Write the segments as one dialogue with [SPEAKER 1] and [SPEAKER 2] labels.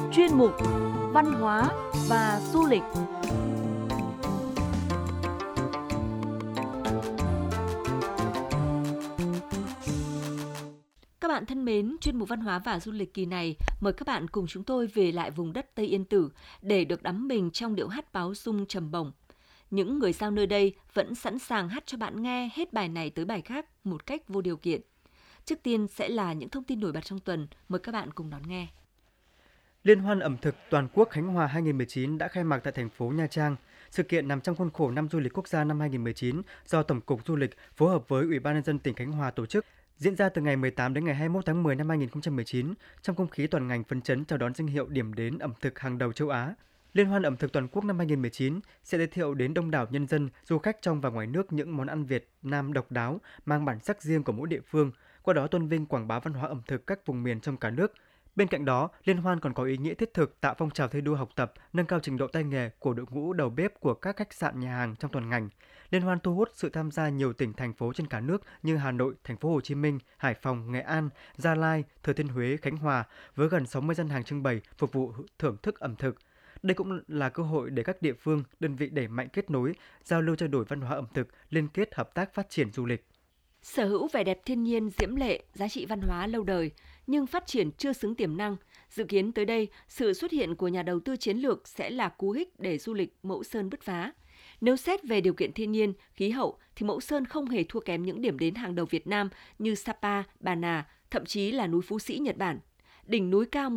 [SPEAKER 1] chuyên mục Văn hóa và du lịch. Các bạn thân mến, chuyên mục Văn hóa và du lịch kỳ này mời các bạn cùng chúng tôi về lại vùng đất Tây Yên Tử để được đắm mình trong điệu hát báo dung trầm bổng. Những người Dao nơi đây vẫn sẵn sàng hát cho bạn nghe hết bài này tới bài khác một cách vô điều kiện. Trước tiên sẽ là những thông tin nổi bật trong tuần, mời các bạn cùng đón nghe.
[SPEAKER 2] Liên hoan ẩm thực toàn quốc Khánh Hòa 2019 đã khai mạc tại thành phố Nha Trang. Sự kiện nằm trong khuôn khổ năm du lịch quốc gia năm 2019 do Tổng cục Du lịch phối hợp với Ủy ban nhân dân tỉnh Khánh Hòa tổ chức, diễn ra từ ngày 18 đến ngày 21 tháng 10 năm 2019 trong không khí toàn ngành phấn chấn chào đón danh hiệu điểm đến ẩm thực hàng đầu châu Á. Liên hoan ẩm thực toàn quốc năm 2019 sẽ giới thiệu đến đông đảo nhân dân, du khách trong và ngoài nước những món ăn Việt Nam độc đáo, mang bản sắc riêng của mỗi địa phương, qua đó tôn vinh quảng bá văn hóa ẩm thực các vùng miền trong cả nước. Bên cạnh đó, liên hoan còn có ý nghĩa thiết thực tạo phong trào thi đua học tập, nâng cao trình độ tay nghề của đội ngũ đầu bếp của các khách sạn, nhà hàng trong toàn ngành. Liên hoan thu hút sự tham gia nhiều tỉnh thành phố trên cả nước như Hà Nội, Thành phố Hồ Chí Minh, Hải Phòng, Nghệ An, Gia Lai, Thừa Thiên Huế, Khánh Hòa với gần 60 gian hàng trưng bày phục vụ thưởng thức ẩm thực. Đây cũng là cơ hội để các địa phương, đơn vị đẩy mạnh kết nối, giao lưu trao đổi văn hóa ẩm thực, liên kết hợp tác phát triển du lịch.
[SPEAKER 1] Sở hữu vẻ đẹp thiên nhiên diễm lệ, giá trị văn hóa lâu đời, nhưng phát triển chưa xứng tiềm năng. Dự kiến tới đây, sự xuất hiện của nhà đầu tư chiến lược sẽ là cú hích để du lịch Mẫu Sơn bứt phá. Nếu xét về điều kiện thiên nhiên, khí hậu, thì Mẫu Sơn không hề thua kém những điểm đến hàng đầu Việt Nam như Sapa, Bà Nà, thậm chí là núi Phú Sĩ, Nhật Bản. Đỉnh núi cao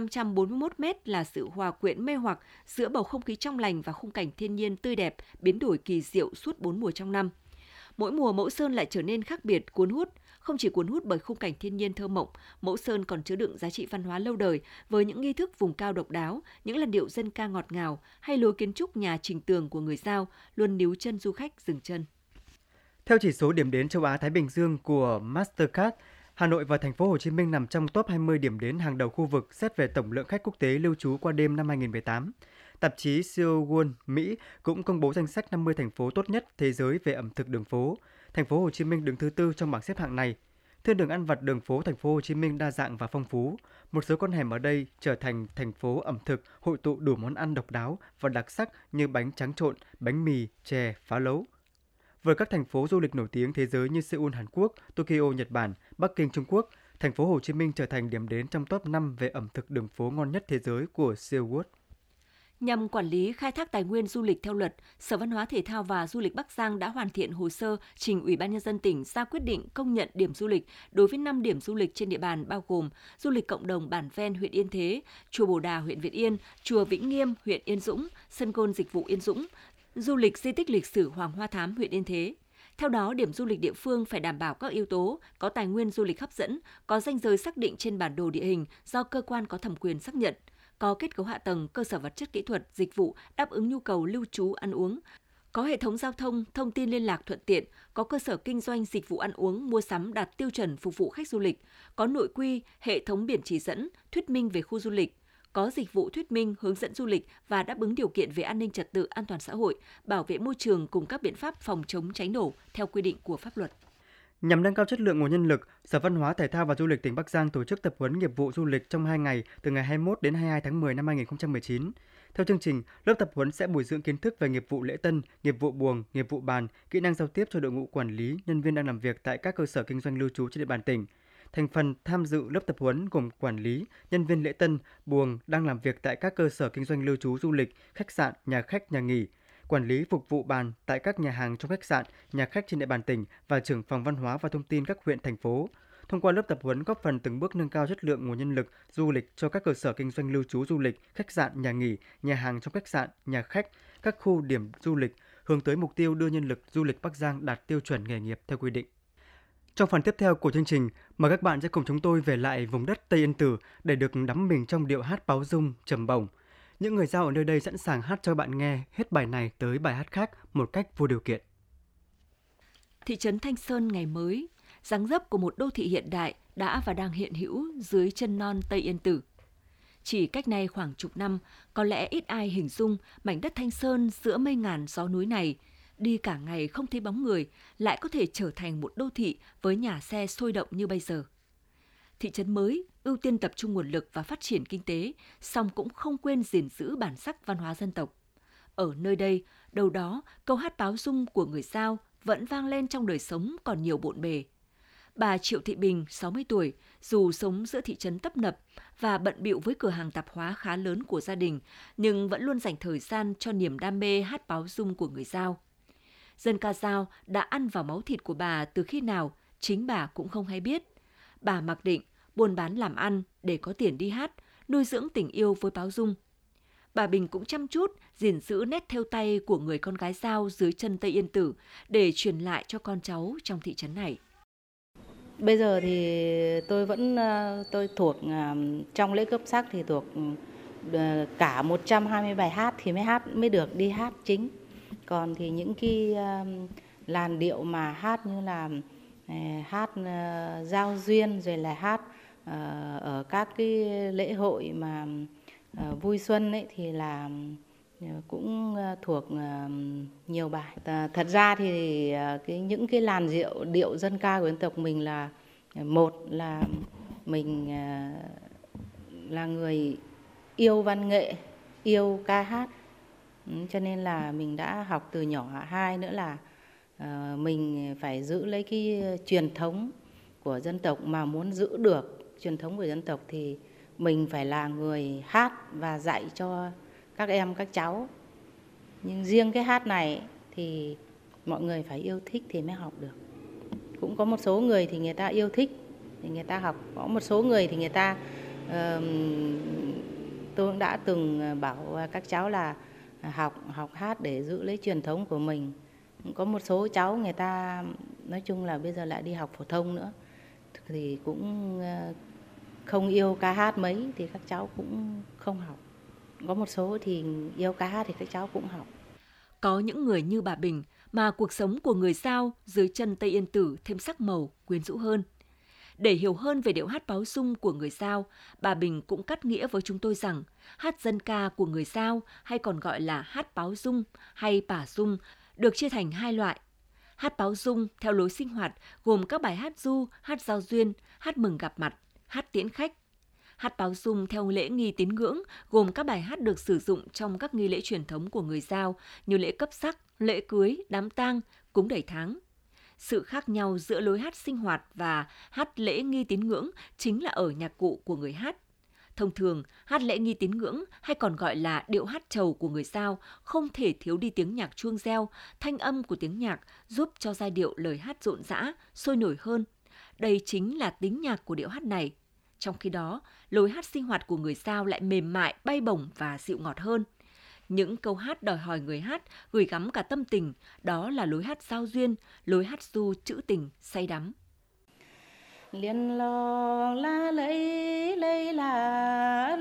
[SPEAKER 1] 1.541 m là sự hòa quyện mê hoặc giữa bầu không khí trong lành và khung cảnh thiên nhiên tươi đẹp, biến đổi kỳ diệu suốt 4 mùa trong năm. Mỗi mùa Mẫu Sơn lại trở nên khác biệt, cuốn hút. Không chỉ cuốn hút bởi khung cảnh thiên nhiên thơ mộng, Mẫu Sơn còn chứa đựng giá trị văn hóa lâu đời với những nghi thức vùng cao độc đáo, những làn điệu dân ca ngọt ngào hay lối kiến trúc nhà Trình Tường của người Dao luôn níu chân du khách dừng chân.
[SPEAKER 2] Theo chỉ số điểm đến châu Á Thái Bình Dương của Mastercard, Hà Nội và Thành phố Hồ Chí Minh nằm trong top 20 điểm đến hàng đầu khu vực xét về tổng lượng khách quốc tế lưu trú qua đêm năm 2018. Tạp chí Seoul, Mỹ cũng công bố danh sách 50 thành phố tốt nhất thế giới về ẩm thực đường phố. Thành phố Hồ Chí Minh đứng thứ tư trong bảng xếp hạng này. Thiên đường ăn vặt đường phố Thành phố Hồ Chí Minh đa dạng và phong phú. Một số con hẻm ở đây trở thành thành phố ẩm thực hội tụ đủ món ăn độc đáo và đặc sắc như bánh tráng trộn, bánh mì, chè, phá lấu. Với các thành phố du lịch nổi tiếng thế giới như Seoul Hàn Quốc, Tokyo Nhật Bản, Bắc Kinh Trung Quốc, Thành phố Hồ Chí Minh trở thành điểm đến trong top 5 về ẩm thực đường phố ngon nhất thế giới của Seoul.
[SPEAKER 1] Nhằm quản lý khai thác tài nguyên du lịch theo luật, Sở Văn hóa Thể thao và Du lịch Bắc Giang đã hoàn thiện hồ sơ trình Ủy ban nhân dân tỉnh ra quyết định công nhận điểm du lịch đối với 5 điểm du lịch trên địa bàn bao gồm du lịch cộng đồng Bản Ven huyện Yên Thế, chùa Bồ Đà huyện Việt Yên, chùa Vĩnh Nghiêm huyện Yên Dũng, sân golf dịch vụ Yên Dũng, du lịch di tích lịch sử Hoàng Hoa Thám huyện Yên Thế. Theo đó, điểm du lịch địa phương phải đảm bảo các yếu tố, có tài nguyên du lịch hấp dẫn, có ranh giới xác định trên bản đồ địa hình do cơ quan có thẩm quyền xác nhận, có kết cấu hạ tầng, cơ sở vật chất kỹ thuật, dịch vụ đáp ứng nhu cầu lưu trú ăn uống, có hệ thống giao thông, thông tin liên lạc thuận tiện, có cơ sở kinh doanh dịch vụ ăn uống, mua sắm đạt tiêu chuẩn phục vụ khách du lịch, có nội quy, hệ thống biển chỉ dẫn, thuyết minh về khu du lịch, có dịch vụ thuyết minh, hướng dẫn du lịch và đáp ứng điều kiện về an ninh trật tự, an toàn xã hội, bảo vệ môi trường cùng các biện pháp phòng chống cháy nổ theo quy định của pháp luật.
[SPEAKER 2] Nhằm nâng cao chất lượng nguồn nhân lực, Sở Văn hóa Thể thao và Du lịch tỉnh Bắc Giang tổ chức tập huấn nghiệp vụ du lịch trong 2 ngày từ ngày 21 đến 22 tháng 10 năm 2019. Theo chương trình, lớp tập huấn sẽ bồi dưỡng kiến thức về nghiệp vụ lễ tân, nghiệp vụ buồng, nghiệp vụ bàn, kỹ năng giao tiếp cho đội ngũ quản lý, nhân viên đang làm việc tại các cơ sở kinh doanh lưu trú trên địa bàn tỉnh. Thành phần tham dự lớp tập huấn gồm quản lý, nhân viên lễ tân, buồng đang làm việc tại các cơ sở kinh doanh lưu trú du lịch, khách sạn, nhà khách, nhà nghỉ, quản lý phục vụ bàn tại các nhà hàng trong khách sạn, nhà khách trên địa bàn tỉnh và trưởng phòng văn hóa và thông tin các huyện, thành phố. Thông qua lớp tập huấn góp phần từng bước nâng cao chất lượng nguồn nhân lực du lịch cho các cơ sở kinh doanh lưu trú du lịch, khách sạn, nhà nghỉ, nhà hàng trong khách sạn, nhà khách, các khu điểm du lịch, hướng tới mục tiêu đưa nhân lực du lịch Bắc Giang đạt tiêu chuẩn nghề nghiệp theo quy định. Trong phần tiếp theo của chương trình, mời các bạn sẽ cùng chúng tôi về lại vùng đất Tây Yên Tử để được đắm mình trong điệu hát báo dung trầm bổng. Những người Dao ở nơi đây sẵn sàng hát cho bạn nghe hết bài này tới bài hát khác một cách vô điều kiện.
[SPEAKER 1] Thị trấn Thanh Sơn ngày mới, dáng dấp của một đô thị hiện đại đã và đang hiện hữu dưới chân non Tây Yên Tử. Chỉ cách nay khoảng chục năm, có lẽ ít ai hình dung mảnh đất Thanh Sơn giữa mây ngàn gió núi này, đi cả ngày không thấy bóng người, lại có thể trở thành một đô thị với nhà xe sôi động như bây giờ. Thị trấn mới ưu tiên tập trung nguồn lực và phát triển kinh tế, song cũng không quên gìn giữ bản sắc văn hóa dân tộc. Ở nơi đây, đâu đó, câu hát báo dung của người Dao vẫn vang lên trong đời sống còn nhiều bộn bề. Bà Triệu Thị Bình, 60 tuổi, dù sống giữa thị trấn tấp nập và bận bịu với cửa hàng tạp hóa khá lớn của gia đình, nhưng vẫn luôn dành thời gian cho niềm đam mê hát báo dung của người Dao. Dân ca Dao đã ăn vào máu thịt của bà từ khi nào, chính bà cũng không hay biết. Bà mặc định buôn bán làm ăn để có tiền đi hát, nuôi dưỡng tình yêu với báo dung. Bà Bình cũng chăm chút gìn giữ nét thêu tay của người con gái Dao dưới chân Tây Yên Tử để truyền lại cho con cháu trong thị trấn này.
[SPEAKER 3] Bây giờ thì tôi thuộc trong lễ cấp sắc thì thuộc cả 120 bài hát thì mới được đi hát chính. Còn thì những cái làn điệu mà hát như là hát giao duyên rồi là hát ở các cái lễ hội mà vui xuân ấy thì là cũng thuộc nhiều bài. Thật ra thì những cái làn điệu dân ca của dân tộc mình là một là mình là người yêu văn nghệ, yêu ca hát, cho nên là mình đã học từ nhỏ. Hai nữa là mình phải giữ lấy cái truyền thống của dân tộc, mà muốn giữ được truyền thống của dân tộc thì mình phải là người hát và dạy cho các em các cháu. Nhưng riêng cái hát này thì mọi người phải yêu thích thì mới học được. Cũng có một số người thì người ta yêu thích thì người ta học, có một số người thì người ta tôi cũng đã từng bảo các cháu là học hát để giữ lấy truyền thống của mình. Có một số cháu người ta nói chung là bây giờ lại đi học phổ thông nữa thì cũng không yêu ca hát mấy thì các cháu cũng không học. Có một số thì yêu ca hát thì các cháu cũng học.
[SPEAKER 1] Có những người như bà Bình mà cuộc sống của người Dao dưới chân Tây Yên Tử thêm sắc màu, quyến rũ hơn. Để hiểu hơn về điệu hát báo dung của người Dao, bà Bình cũng cắt nghĩa với chúng tôi rằng hát dân ca của người Dao hay còn gọi là hát báo dung hay pả dung được chia thành hai loại. Hát báo dung theo lối sinh hoạt gồm các bài hát du, hát giao duyên, hát mừng gặp mặt, hát tiễn khách. Hát báo dung theo lễ nghi tín ngưỡng gồm các bài hát được sử dụng trong các nghi lễ truyền thống của người Dao như lễ cấp sắc, lễ cưới, đám tang, cúng đầy tháng. Sự khác nhau giữa lối hát sinh hoạt và hát lễ nghi tín ngưỡng chính là ở nhạc cụ của người hát. Thông thường, hát lễ nghi tín ngưỡng hay còn gọi là điệu hát trầu của người Dao không thể thiếu đi tiếng nhạc chuông reo, thanh âm của tiếng nhạc giúp cho giai điệu lời hát rộn rã, sôi nổi hơn. Đây chính là tính nhạc của điệu hát này. Trong khi đó, lối hát sinh hoạt của người Dao lại mềm mại, bay bổng và dịu ngọt hơn. Những câu hát đòi hỏi người hát gửi gắm cả tâm tình, đó là lối hát giao duyên, lối hát du trữ tình, say đắm.
[SPEAKER 3] Liên lo la lấy la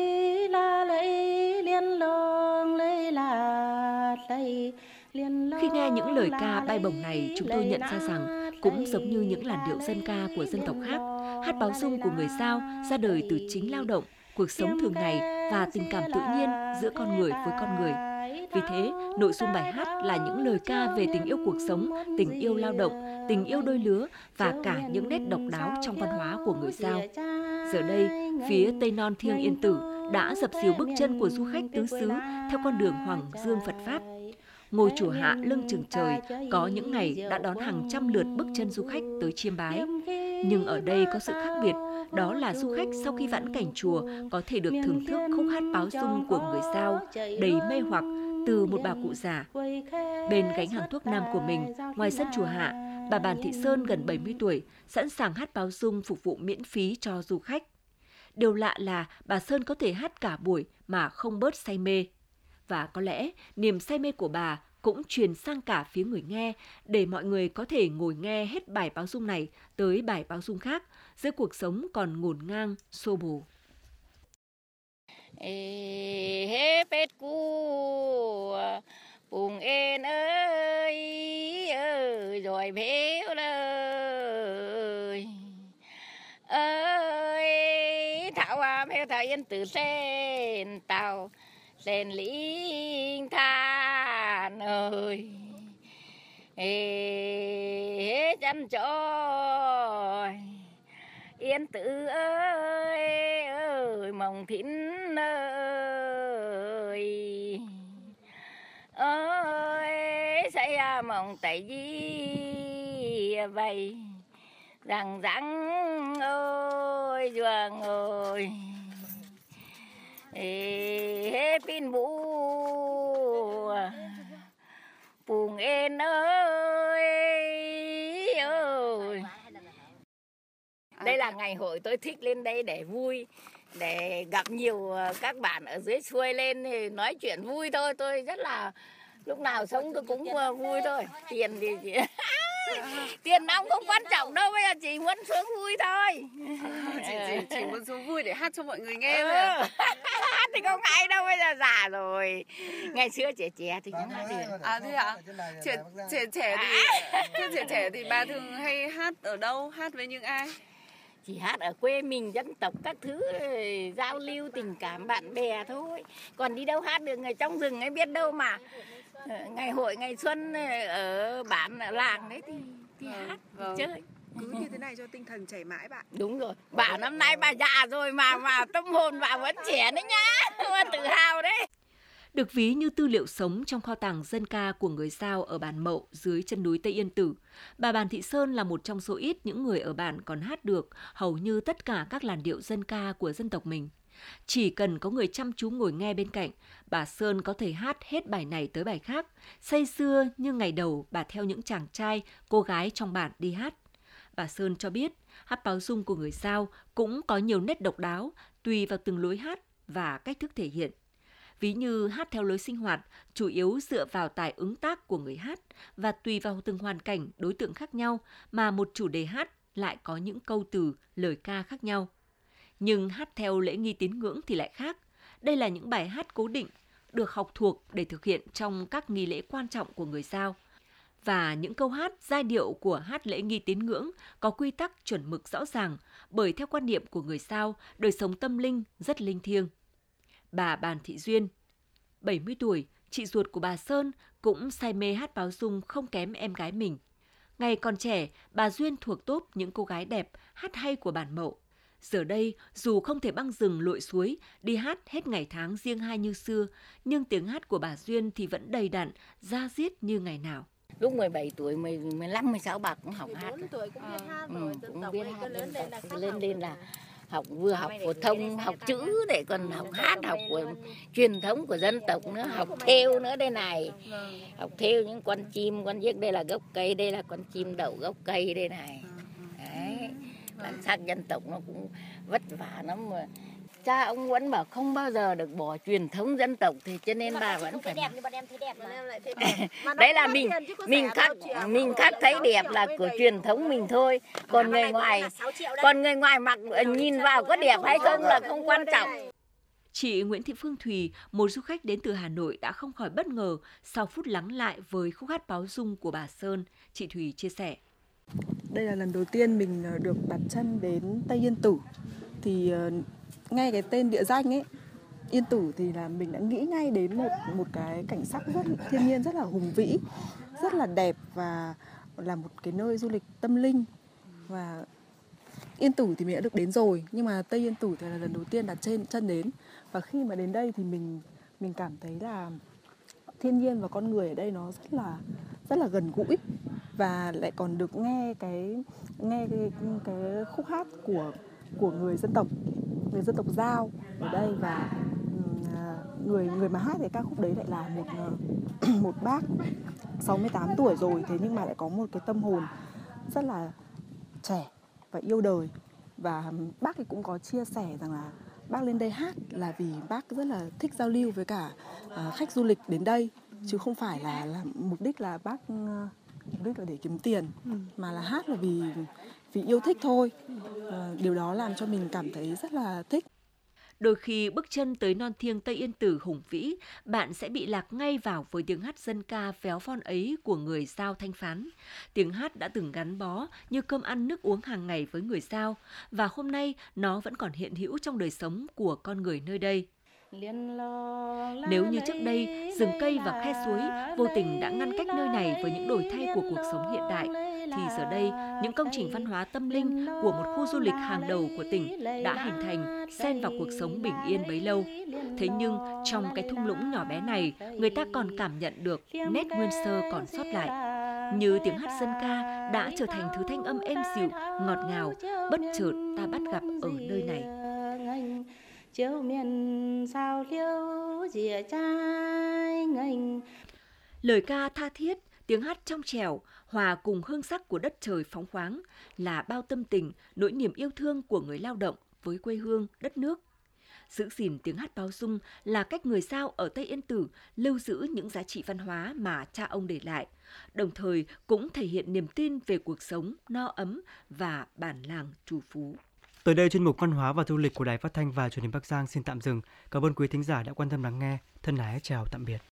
[SPEAKER 3] lấy liên lo lấy la lấy.
[SPEAKER 1] Khi nghe những lời ca bay bổng này, chúng tôi nhận ra rằng cũng giống như những làn điệu dân ca của dân tộc khác, hát báo dung của người Dao ra đời từ chính lao động, cuộc sống thường ngày và tình cảm tự nhiên giữa con người với con người. Vì thế, nội dung bài hát là những lời ca về tình yêu cuộc sống, tình yêu lao động, tình yêu đôi lứa và cả những nét độc đáo trong văn hóa của người Dao. Giờ đây, phía Tây Non Thiêng Yên Tử đã dập dìu bước chân của du khách tứ xứ theo con đường Hoàng Dương Phật Pháp. Ngôi chùa Hạ lưng chừng trời có những ngày đã đón hàng trăm lượt bước chân du khách tới chiêm bái. Nhưng ở đây có sự khác biệt, đó là du khách sau khi vãn cảnh chùa có thể được thưởng thức khúc hát báo dung của người Dao đầy mê hoặc từ một bà cụ già. Bên gánh hàng thuốc nam của mình, ngoài sân chùa Hạ, bà Bàn Thị Sơn gần 70 tuổi sẵn sàng hát báo dung phục vụ miễn phí cho du khách. Điều lạ là bà Sơn có thể hát cả buổi mà không bớt say mê. Và có lẽ niềm say mê của bà cũng truyền sang cả phía người nghe để mọi người có thể ngồi nghe hết bài báo dung này tới bài báo dung khác giữa cuộc sống còn ngổn ngang, xô bồ.
[SPEAKER 4] Hê pet cu bùng en ơi rồi béo ơi thảo hoa theo thảo yên tử sen tàu sen linh than ơi chăn trôi Yên Tử ơi ơi mong thính ơi ơi say mong tại gì vậy rằng ơi doàng ơi ê pin bù Pùng Yên ơi ơi. Đây là ngày hội tôi thích lên đây để vui, để gặp nhiều các bạn ở dưới xuôi lên thì nói chuyện vui thôi. Tôi rất là lúc nào sống tôi cũng vui thôi. Tiền thì tiền nong không quan trọng đâu, bây giờ chỉ muốn xuống vui thôi.
[SPEAKER 5] Chỉ muốn xuống vui để hát cho mọi người nghe thôi.
[SPEAKER 4] Hát thì không ai đâu, bây giờ già rồi. Ngày xưa trẻ thì cũng hát được.
[SPEAKER 5] À thế ạ? Trẻ thì bà thường hay hát ở đâu? Hát với những ai?
[SPEAKER 4] Chỉ hát ở quê mình, dân tộc các thứ, giao lưu tình cảm bạn bè thôi. Còn đi đâu hát được, người trong rừng ấy biết đâu mà. Ngày hội, ngày xuân ở bản, ở làng đấy thì hát, chơi.
[SPEAKER 5] Cứ như thế này cho tinh thần trẻ mãi bạn.
[SPEAKER 4] Đúng rồi, bà năm nay bà già rồi mà tâm hồn bà vẫn trẻ đấy nhá, bà tự hào đấy.
[SPEAKER 1] Được ví như tư liệu sống trong kho tàng dân ca của người Dao ở bản Mậu dưới chân núi Tây Yên Tử, bà Bàn Thị Sơn là một trong số ít những người ở bản còn hát được hầu như tất cả các làn điệu dân ca của dân tộc mình. Chỉ cần có người chăm chú ngồi nghe bên cạnh, bà Sơn có thể hát hết bài này tới bài khác, say sưa như ngày đầu bà theo những chàng trai, cô gái trong bản đi hát. Bà Sơn cho biết, hát báo dung của người Dao cũng có nhiều nét độc đáo tùy vào từng lối hát và cách thức thể hiện. Ví như hát theo lối sinh hoạt, chủ yếu dựa vào tài ứng tác của người hát và tùy vào từng hoàn cảnh, đối tượng khác nhau mà một chủ đề hát lại có những câu từ, lời ca khác nhau. Nhưng hát theo lễ nghi tín ngưỡng thì lại khác. Đây là những bài hát cố định, được học thuộc để thực hiện trong các nghi lễ quan trọng của người Dao. Và những câu hát, giai điệu của hát lễ nghi tín ngưỡng có quy tắc chuẩn mực rõ ràng, bởi theo quan niệm của người Dao, đời sống tâm linh rất linh thiêng. Bà Bàn Thị Duyên, 70 tuổi, chị ruột của bà Sơn, cũng say mê hát báo dung không kém em gái mình. Ngày còn trẻ, bà Duyên thuộc tốp những cô gái đẹp, hát hay của bản Mậu. Giờ đây, dù không thể băng rừng lội suối, đi hát hết ngày tháng riêng hai như xưa, nhưng tiếng hát của bà Duyên thì vẫn đầy đặn, da diết như ngày nào.
[SPEAKER 4] Lúc 17 tuổi, 15, 16 bà cũng học hát.
[SPEAKER 3] 14 tuổi cũng biết hát rồi, dân tộc
[SPEAKER 4] biết
[SPEAKER 3] mình
[SPEAKER 4] hát,
[SPEAKER 3] lên
[SPEAKER 4] lên là học, vừa học phổ thông, học chữ để còn học hát, học của truyền thống của dân tộc nữa, học thêu nữa đây này. Học thêu những con chim, con giếc, đây là gốc cây, đây là con chim đậu gốc cây đây này. Đấy, bản sắc dân tộc nó cũng vất vả lắm mà. Cha ông vẫn bảo không bao giờ được bỏ truyền thống dân tộc, thì cho nên bà vẫn phải đẹp. Đấy là mình khác thấy đẹp là của truyền thống mình thôi. Còn người ngoài mặc nhìn vào có đẹp hay không là không quan trọng.
[SPEAKER 1] Chị Nguyễn Thị Phương Thùy, một du khách đến từ Hà Nội đã không khỏi bất ngờ sau phút lắng lại với khúc hát báo dung của bà Sơn. Chị Thùy chia sẻ.
[SPEAKER 6] Đây là lần đầu tiên mình được đặt chân đến Tây Yên Tử. Thì nghe cái tên địa danh ấy, Yên Tử, thì là mình đã nghĩ ngay đến một cái cảnh sắc rất thiên nhiên, rất là hùng vĩ, rất là đẹp và là một cái nơi du lịch tâm linh. Và Yên Tử thì mình đã được đến rồi, nhưng mà Tây Yên Tử thì là lần đầu tiên đặt chân đến. Và khi mà đến đây thì mình cảm thấy là thiên nhiên và con người ở đây nó rất là gần gũi, và lại còn được nghe cái khúc hát của người dân tộc Dao ở đây. Và người mà hát cái ca khúc đấy lại là một bác 68 tuổi rồi, thế nhưng mà lại có một cái tâm hồn rất là trẻ và yêu đời. Và bác ấy cũng có chia sẻ rằng là bác lên đây hát là vì bác rất là thích giao lưu với cả khách du lịch đến đây, chứ không phải là mục đích là mục đích là để kiếm tiền, mà là hát là vì yêu thích thôi. Điều đó làm cho mình cảm thấy rất là thích.
[SPEAKER 1] Đôi khi bước chân tới non thiêng Tây Yên Tử hùng vĩ, bạn sẽ bị lạc ngay vào với tiếng hát dân ca véo von ấy của người Dao Thanh Phán. Tiếng hát đã từng gắn bó như cơm ăn nước uống hàng ngày với người Dao, và hôm nay nó vẫn còn hiện hữu trong đời sống của con người nơi đây. Nếu như trước đây, rừng cây và khe suối vô tình đã ngăn cách nơi này với những đổi thay của cuộc sống hiện đại, thì giờ đây những công trình văn hóa tâm linh của một khu du lịch hàng đầu của tỉnh đã hình thành, xen vào cuộc sống bình yên bấy lâu. Thế nhưng trong cái thung lũng nhỏ bé này, người ta còn cảm nhận được nét nguyên sơ còn sót lại. Như tiếng hát dân ca đã trở thành thứ thanh âm êm dịu, ngọt ngào, bất chợt ta bắt gặp ở nơi này. Lời ca tha thiết, tiếng hát trong trẻo, hòa cùng hương sắc của đất trời phóng khoáng là bao tâm tình, nỗi niềm yêu thương của người lao động với quê hương, đất nước. Giữ gìn tiếng hát bao dung là cách người Dao ở Tây Yên Tử lưu giữ những giá trị văn hóa mà cha ông để lại, đồng thời cũng thể hiện niềm tin về cuộc sống no ấm và bản làng trù phú.
[SPEAKER 2] Tới đây, chuyên mục Văn hóa và Du lịch của Đài Phát thanh và Truyền hình Bắc Giang xin tạm dừng. Cảm ơn quý thính giả đã quan tâm lắng nghe. Thân ái chào tạm biệt.